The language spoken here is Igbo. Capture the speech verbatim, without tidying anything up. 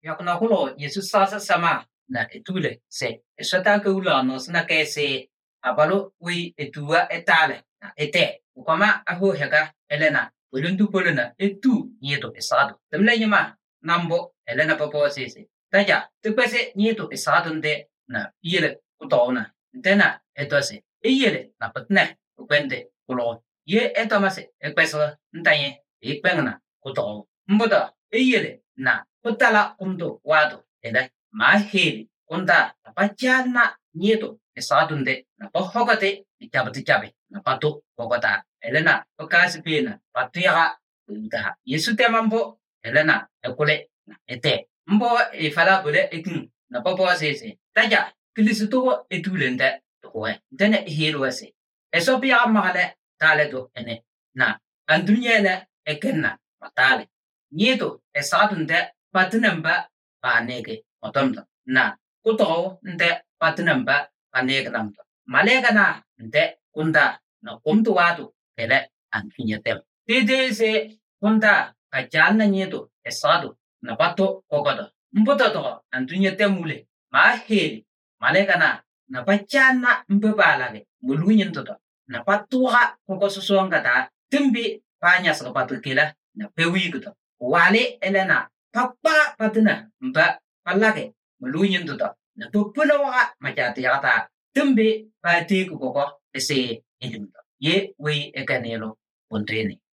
yakuna kulo Yesus sasa sama na etule se esota ke ula no sna ke se abalo wi etua etale na ete ukama aho heka elena ulundu polena etu nieto esado temle nyama nambo elena popo sese taja tupese nieto esado nde na yele kutona tena etose eyele na patne upende kulo ye etomase ekpeso ntaye ekpengna kuto mboda eyele na utala kumto wado eda maheli kunta apachana nieto esadunde na pohokate icabati cabe na pato pokota elena okasipina patuyaka uta yesu temambo elena ekule na ete mbo ifala bule ekin na popo sese taja kilisuto etulende towe tene hiruase esopia mahale tale do ene na andunyele ekenna matale nieto esadunde patinamba panege otomda na kuto nte patinamba panege namda malega na nte kunda na kumtu wadu ele antunyetem tete se kunda kajana nieto esadu na pato kokodo mbuto to antunyetem mule ma heli malega na na pachana mbebalage mulunyin toto na patuha kokososonga ta timbi panya sakapatu na pewi kuto wale elena papa patina mba palage mulunyin tuta na pupuna wa majati yata tumbe pati ku koko ese ilimta ye we ekanelo pontene